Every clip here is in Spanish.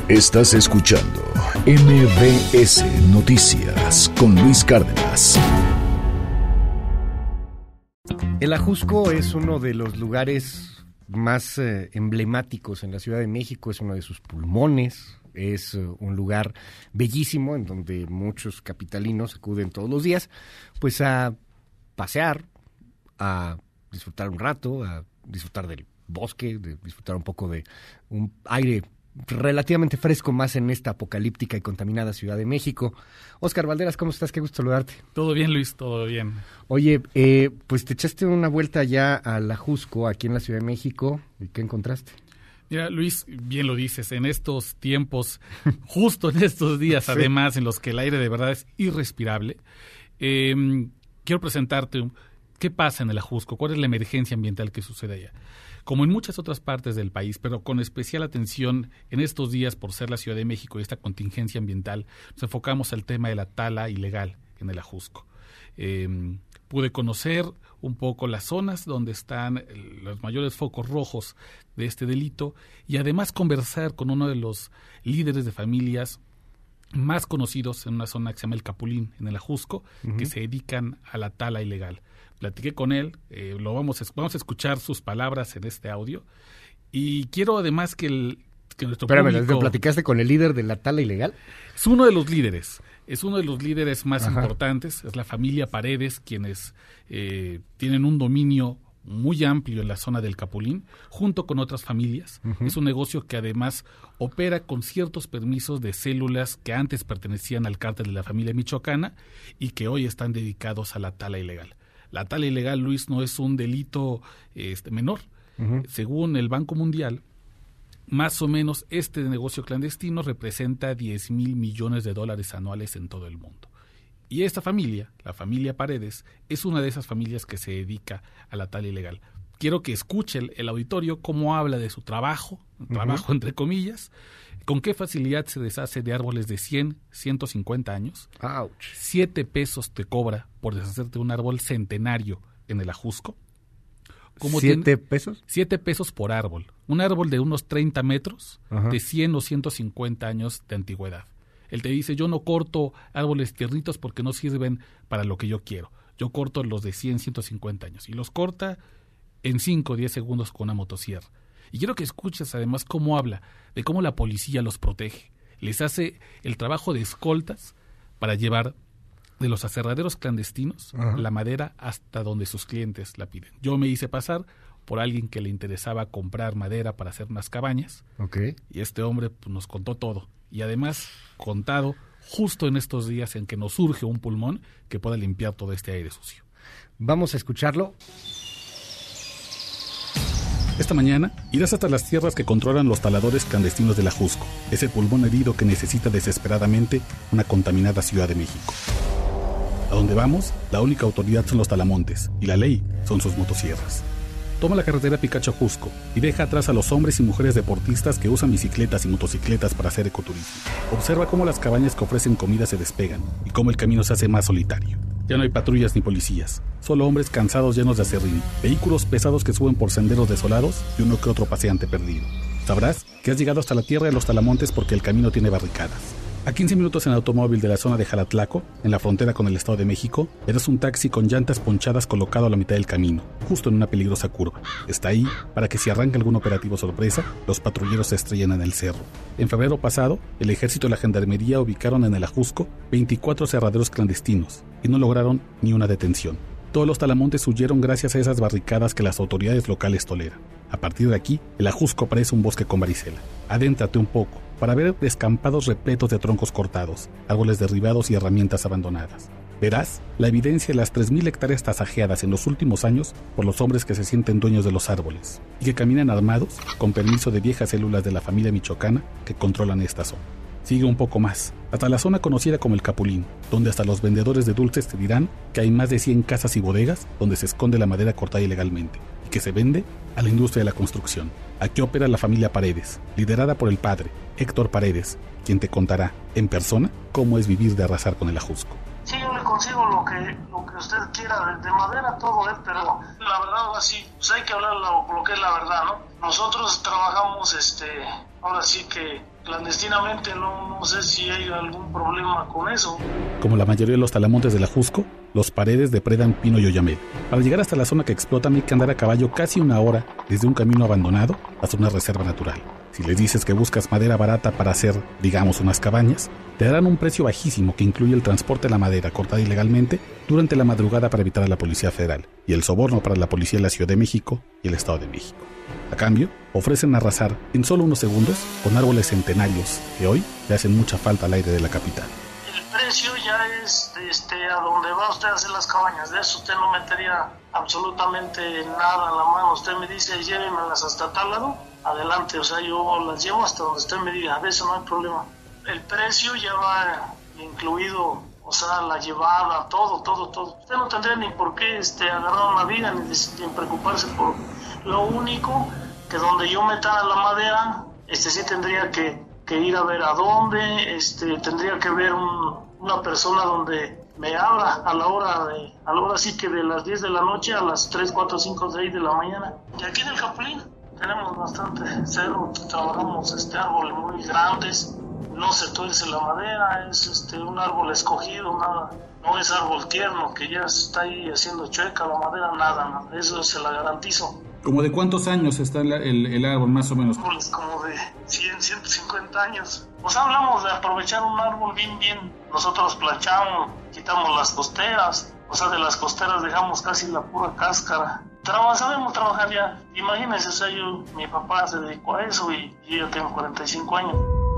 Estás escuchando MBS Noticias con Luis Cárdenas. El Ajusco es uno de los lugares más emblemáticos en la Ciudad de México, es uno de sus pulmones, es un lugar bellísimo en donde muchos capitalinos acuden todos los días pues a pasear, a disfrutar un rato, a disfrutar del bosque, de disfrutar un poco de un aire relativamente fresco más en esta apocalíptica y contaminada Ciudad de México. Óscar Valderas, ¿cómo estás? Qué gusto saludarte. Todo bien, Luis, todo bien. Oye, pues te echaste una vuelta ya al Ajusco, aquí en la Ciudad de México, ¿y qué encontraste? Mira, Luis, bien lo dices, en estos tiempos, justo en estos días, sí, además, en los que el aire de verdad es irrespirable, quiero presentarte qué pasa en el Ajusco, cuál es la emergencia ambiental que sucede allá. Como en muchas otras partes del país, pero con especial atención en estos días por ser la Ciudad de México y esta contingencia ambiental, nos enfocamos al tema de la tala ilegal en el Ajusco. Pude conocer un poco las zonas donde están los mayores focos rojos de este delito y además conversar con uno de los líderes de familias más conocidos en una zona que se llama El Capulín, en el Ajusco, que se dedican a la tala ilegal. Platiqué con él, vamos a escuchar sus palabras en este audio y quiero además que nuestro público... ¿Te platicaste con el líder de la tala ilegal? Es uno de los líderes más importantes, es la familia Paredes, quienes tienen un dominio muy amplio en la zona del Capulín, junto con otras familias. Es un negocio que además opera con ciertos permisos de células que antes pertenecían al cártel de la familia michoacana y que hoy están dedicados a la tala ilegal. La tala ilegal, Luis, no es un delito menor. Según el Banco Mundial, más o menos este negocio clandestino representa 10,000 millones de dólares anuales en todo el mundo. Y esta familia, la familia Paredes, es una de esas familias que se dedica a la tala ilegal. Quiero que escuche el auditorio cómo habla de su trabajo entre comillas, con qué facilidad se deshace de árboles de 100, 150 años. ¡Auch! 7 pesos te cobra por deshacerte de un árbol centenario en el Ajusco. ¿7 pesos? 7 pesos por árbol. Un árbol de unos 30 metros, de 100 o 150 años de antigüedad. Él te dice, yo no corto árboles tiernitos porque no sirven para lo que yo quiero. Yo corto los de 100, 150 años. Y los corta en 5 o 10 segundos con una motosierra. Y quiero que escuches además cómo habla de cómo la policía los protege. Les hace el trabajo de escoltas para llevar de los aserraderos clandestinos la madera hasta donde sus clientes la piden. Yo me hice pasar por alguien que le interesaba comprar madera para hacer unas cabañas. Y este hombre pues, nos contó todo. Y además contado justo en estos días en que nos surge un pulmón que pueda limpiar todo este aire sucio. Vamos a escucharlo. Esta mañana irás hasta las tierras que controlan los taladores clandestinos del Ajusco, ese pulmón herido que necesita desesperadamente una contaminada Ciudad de México. A donde vamos, la única autoridad son los talamontes y la ley son sus motosierras. Toma la carretera Picacho-Ajusco y deja atrás a los hombres y mujeres deportistas que usan bicicletas y motocicletas para hacer ecoturismo. Observa cómo las cabañas que ofrecen comida se despegan y cómo el camino se hace más solitario. Ya no hay patrullas ni policías, solo hombres cansados llenos de aserrín, vehículos pesados que suben por senderos desolados y uno que otro paseante perdido. Sabrás que has llegado hasta la tierra de los talamontes porque el camino tiene barricadas. A 15 minutos en automóvil de la zona de Jalatlaco, en la frontera con el Estado de México, verás un taxi con llantas ponchadas colocado a la mitad del camino, justo en una peligrosa curva. Está ahí para que si arranca algún operativo sorpresa, los patrulleros se estrellen en el cerro. En febrero pasado, el ejército y la gendarmería ubicaron en el Ajusco 24 aserraderos clandestinos y no lograron ni una detención. Todos los talamontes huyeron gracias a esas barricadas que las autoridades locales toleran. A partir de aquí, el Ajusco parece un bosque con varicela. Adéntrate un poco para ver descampados repletos de troncos cortados, árboles derribados y herramientas abandonadas. Verás la evidencia de las 3,000 hectáreas tasajeadas en los últimos años por los hombres que se sienten dueños de los árboles y que caminan armados con permiso de viejas células de la familia michoacana que controlan esta zona. Sigue un poco más, hasta la zona conocida como El Capulín, donde hasta los vendedores de dulces te dirán que hay más de 100 casas y bodegas donde se esconde la madera cortada ilegalmente y que se vende a la industria de la construcción. Aquí opera la familia Paredes, liderada por el padre, Héctor Paredes, quien te contará en persona cómo es vivir de arrasar con el Ajusco. Sí, yo le consigo lo que usted quiera, de madera todo, pero la verdad ahora sí, pues hay que hablar lo que es la verdad, ¿no? Nosotros trabajamos, ahora sí que clandestinamente, no sé si hay algún problema con eso. Como la mayoría de los talamontes de la Jusco, los paredes depredan pino y oyamel. Para llegar hasta la zona que explotan hay que andar a caballo casi una hora desde un camino abandonado hasta una reserva natural. Si les dices que buscas madera barata para hacer, digamos, unas cabañas, te darán un precio bajísimo que incluye el transporte de la madera cortada ilegalmente durante la madrugada para evitar a la Policía Federal y el soborno para la Policía de la Ciudad de México y el Estado de México. A cambio, ofrecen arrasar en solo unos segundos con árboles centenarios que hoy le hacen mucha falta al aire de la capital. El precio ya es a donde va usted a hacer las cabañas. De eso usted no metería absolutamente nada en la mano. Usted me dice, llévemelas hasta tal lado, adelante. O sea, yo las llevo hasta donde usted me diga. De eso no hay problema. El precio ya va incluido, o sea, la llevada, todo. Usted no tendría ni por qué agarrar una viga ni preocuparse por... Lo único que donde yo meta la madera, sí tendría que ir a ver a dónde, tendría que ver una persona donde me abra a la hora sí que de las 10 de la noche a las 3, 4, 5, 6 de la mañana. Y aquí en el Capulín tenemos bastante cerro, trabajamos árboles muy grandes, no se tuerce la madera, es un árbol escogido, nada. No es árbol tierno que ya está ahí haciendo chueca la madera, nada, eso se la garantizo. ¿Como de cuántos años está el árbol, más o menos? Como de 100, 150 años. Pues hablamos de aprovechar un árbol bien. Nosotros planchamos, quitamos las costeras, o sea, de las costeras dejamos casi la pura cáscara. Sabemos trabajar ya. Imagínense, o sea, mi papá se dedicó a eso y yo tengo 45 años.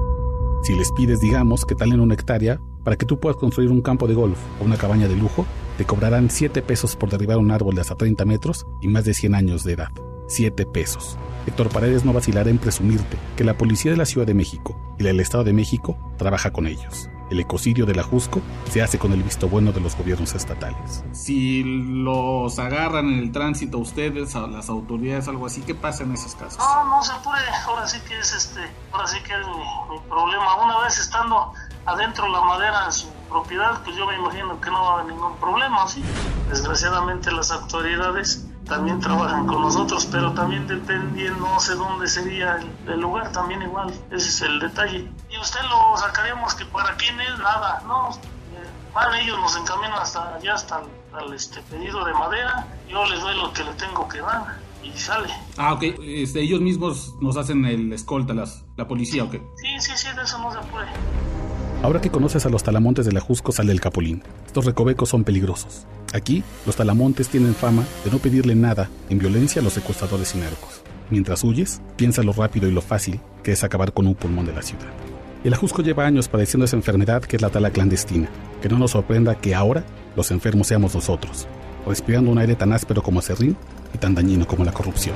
Si les pides, digamos, que talen una hectárea para que tú puedas construir un campo de golf o una cabaña de lujo, te cobrarán 7 pesos por derribar un árbol de hasta 30 metros y más de 100 años de edad. 7 pesos. Héctor Paredes no vacilará en presumirte que la Policía de la Ciudad de México y la del Estado de México trabaja con ellos. El ecocidio de la Jusco se hace con el visto bueno de los gobiernos estatales. Si los agarran en el tránsito ustedes, a las autoridades, algo así, ¿qué pasa en esos casos? No se puede. Ahora sí que es mi problema. Una vez estando adentro la madera en su propiedad, pues yo me imagino que no va a haber ningún problema, ¿sí? Desgraciadamente las autoridades también trabajan con nosotros, pero también dependiendo, no sé dónde sería el lugar, también igual, ese es el detalle. Y usted lo sacaríamos que para quién es, nada, no, van ellos, nos encaminan hasta allá, hasta al pedido de madera, yo les doy lo que le tengo que dar y sale. Ok, ellos mismos nos hacen el escolta, la policía, ¿ok? Sí, de eso no se puede. Ahora que conoces a los talamontes de la Jusco, sale el Capulín. Estos recovecos son peligrosos. Aquí, los talamontes tienen fama de no pedirle nada en violencia a los secuestradores y narcos. Mientras huyes, piensa lo rápido y lo fácil que es acabar con un pulmón de la ciudad. El Ajusco lleva años padeciendo esa enfermedad que es la tala clandestina. Que no nos sorprenda que ahora los enfermos seamos nosotros, respirando un aire tan áspero como aserrín y tan dañino como la corrupción.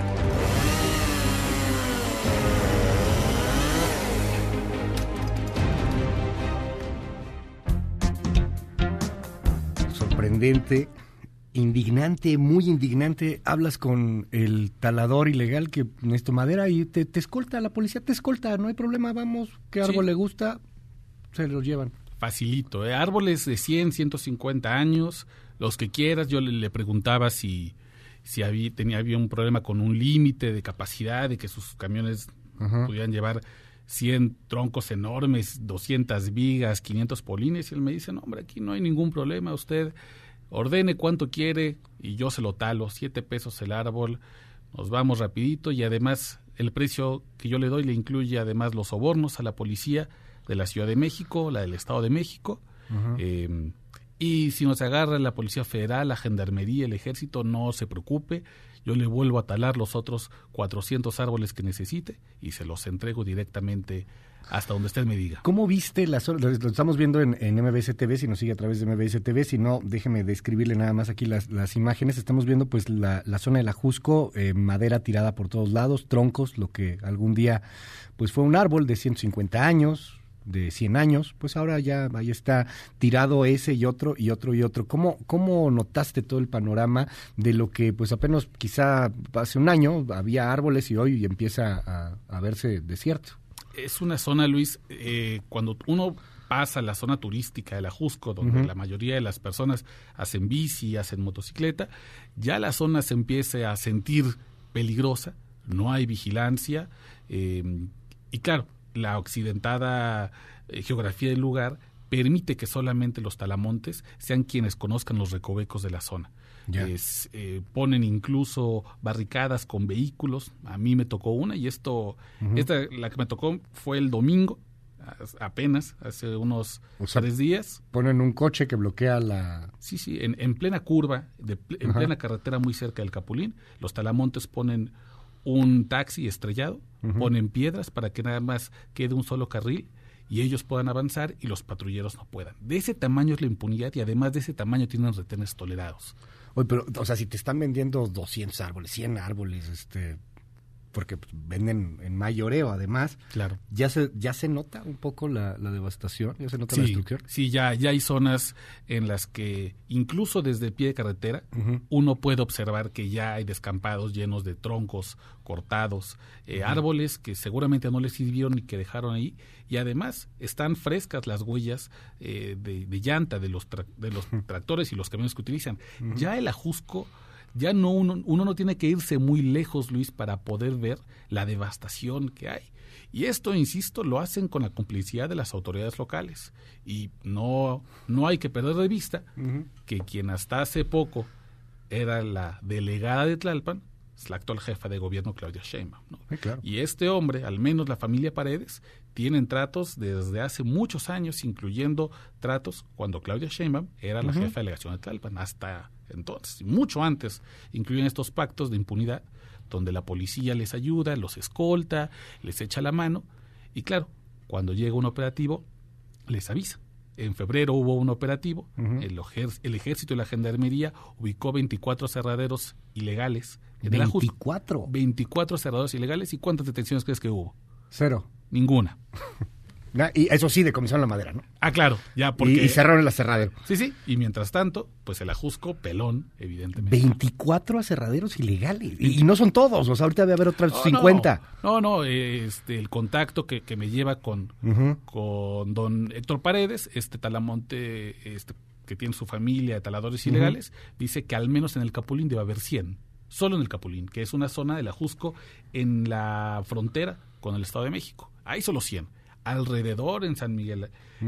Sorprendente, indignante, muy indignante. Hablas con el talador ilegal que necesita madera y te escolta, la policía te escolta, no hay problema, vamos, qué árbol le gusta, se lo llevan. Facilito, árboles de 100, 150 años, los que quieras. Yo le preguntaba si había un problema con un límite de capacidad, de que sus camiones pudieran llevar 100 troncos enormes, 200 vigas, 500 polines, y él me dice, no, hombre, aquí no hay ningún problema, usted ordene cuánto quiere y yo se lo talo, 7 pesos el árbol, nos vamos rapidito, y además el precio que yo le doy le incluye además los sobornos a la policía de la Ciudad de México, la del Estado de México, y si nos agarra la Policía Federal, la Gendarmería, el Ejército, no se preocupe, yo le vuelvo a talar los otros 400 árboles que necesite y se los entrego directamente hasta donde usted me diga. ¿Cómo viste lo estamos viendo en MBS TV, si nos sigue a través de MBS TV, si no, déjeme describirle nada más aquí las imágenes. Estamos viendo pues la zona de la Jusco, madera tirada por todos lados, troncos, lo que algún día pues fue un árbol de 150 años, de 100 años, pues ahora ya ahí está tirado ese y otro. ¿Cómo notaste todo el panorama de lo que pues apenas quizá hace un año había árboles y hoy empieza a verse desierto? Es una zona, Luis, cuando uno pasa la zona turística de la Jusco, donde la mayoría de las personas hacen bici, hacen motocicleta, ya la zona se empieza a sentir peligrosa, no hay vigilancia, y claro, la accidentada geografía del lugar permite que solamente los talamontes sean quienes conozcan los recovecos de la zona. Ponen incluso barricadas con vehículos. A mí me tocó una, y la que me tocó fue el domingo, apenas, hace unos 3 días. Ponen un coche que bloquea la... Sí, en plena curva, en plena carretera muy cerca del Capulín, los talamontes ponen un taxi estrellado, ponen piedras para que nada más quede un solo carril y ellos puedan avanzar y los patrulleros no puedan. De ese tamaño es la impunidad, y además de ese tamaño tienen retenes tolerados. Oye, pero, o sea, si te están vendiendo 200 árboles, 100 árboles, porque venden en mayoreo además, claro, ya se nota un poco la devastación, ya se nota la destrucción. Sí, ya hay zonas en las que incluso desde el pie de carretera uno puede observar que ya hay descampados llenos de troncos cortados, árboles que seguramente no les sirvieron y que dejaron ahí, y además están frescas las huellas de llanta de los tractores y los camiones que utilizan. Ya el Ajusco, ya uno no tiene que irse muy lejos, Luis, para poder ver la devastación que hay. Y esto, insisto, lo hacen con la complicidad de las autoridades locales. Y no hay que perder de vista que quien hasta hace poco era la delegada de Tlalpan es la actual jefa de gobierno, Claudia Sheinbaum, ¿no? Sí, claro. Y este hombre, al menos la familia Paredes, tienen tratos desde hace muchos años, incluyendo tratos cuando Claudia Sheinbaum era la jefa de delegación de Tlalpan, hasta entonces, mucho antes, incluyen estos pactos de impunidad, donde la policía les ayuda, los escolta, les echa la mano, y claro, cuando llega un operativo, les avisa. En febrero hubo un operativo, el ejército y la gendarmería ubicó 24 aserraderos ilegales. 24. 24 aserraderos ilegales. ¿Y cuántas detenciones crees que hubo? 0. Ninguna. Y eso sí, decomisaron la madera, ¿no? Ah, claro, ya porque... Y cerraron el aserradero. Sí, y mientras tanto, pues el Ajusco pelón, evidentemente. 24 aserraderos ilegales. Y no son todos, o sea, ahorita debe haber otras 50. El contacto que me lleva con don Héctor Paredes, talamonte, que tiene su familia de taladores ilegales, dice que al menos en el Capulín debe haber 100. Solo en el Capulín, que es una zona del Ajusco en la frontera con el Estado de México. Hay solo 100. Alrededor en San Miguel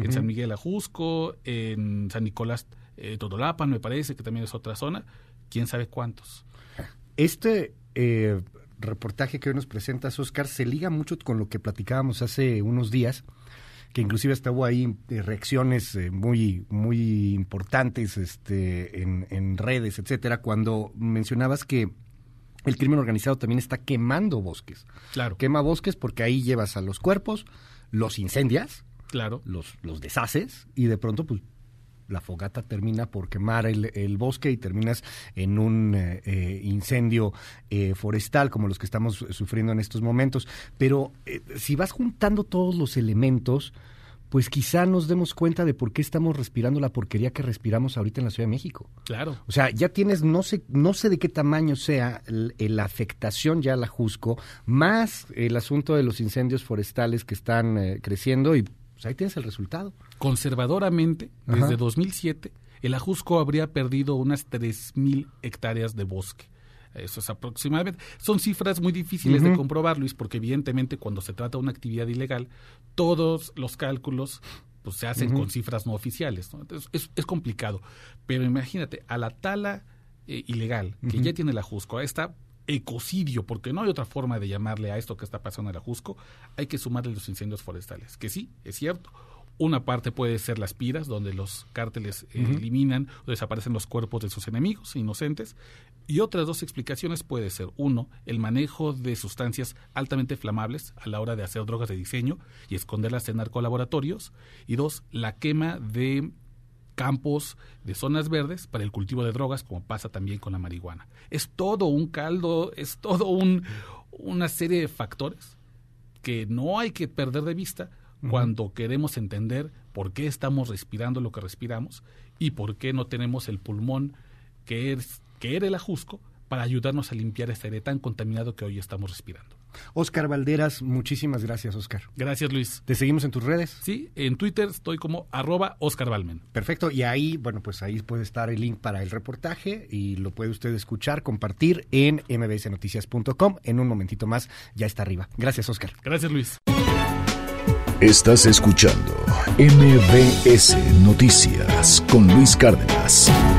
Ajusco, en San Nicolás Totolapan, me parece que también es otra zona, quién sabe cuántos. Este reportaje que hoy nos presentas, Oscar, se liga mucho con lo que platicábamos hace unos días, que inclusive hasta hubo ahí reacciones muy muy importantes en redes, etcétera, cuando mencionabas que el crimen organizado también está quemando bosques. Claro. Quema bosques porque ahí llevas a los cuerpos, los incendias, claro, los deshaces, y de pronto pues la fogata termina por quemar el bosque y terminas en un incendio forestal como los que estamos sufriendo en estos momentos. Pero si vas juntando todos los elementos, pues quizá nos demos cuenta de por qué estamos respirando la porquería que respiramos ahorita en la Ciudad de México. Claro. O sea, ya tienes, no sé de qué tamaño sea la afectación ya a la Jusco, más el asunto de los incendios forestales que están creciendo, y pues ahí tienes el resultado. Conservadoramente, desde 2007, el Ajusco habría perdido unas 3,000 hectáreas de bosque. Eso es aproximadamente. Son cifras muy difíciles de comprobar, Luis, porque evidentemente cuando se trata de una actividad ilegal, todos los cálculos pues se hacen con cifras no oficiales, ¿no? Entonces es complicado. Pero imagínate, a la tala ilegal que ya tiene el Ajusco, a esta ecocidio, porque no hay otra forma de llamarle a esto que está pasando en el Ajusco, hay que sumarle los incendios forestales, que sí, es cierto. Una parte puede ser las piras, donde los cárteles eliminan o desaparecen los cuerpos de sus enemigos inocentes, y otras 2 explicaciones puede ser, 1, el manejo de sustancias altamente flamables a la hora de hacer drogas de diseño y esconderlas en narcolaboratorios, y 2, la quema de campos de zonas verdes para el cultivo de drogas, como pasa también con la marihuana. Es todo un caldo, es todo una serie de factores que no hay que perder de vista cuando queremos entender por qué estamos respirando lo que respiramos y por qué no tenemos el pulmón que era el Ajusco para ayudarnos a limpiar este aire tan contaminado que hoy estamos respirando. Óscar Valderas, muchísimas gracias, Óscar. Gracias, Luis. ¿Te seguimos en tus redes? Sí, en Twitter estoy como @OscarValmen. Perfecto, y ahí, bueno, pues ahí puede estar el link para el reportaje y lo puede usted escuchar, compartir en mbsnoticias.com. En un momentito más ya está arriba. Gracias, Óscar. Gracias, Luis. Estás escuchando MBS Noticias con Luis Cárdenas.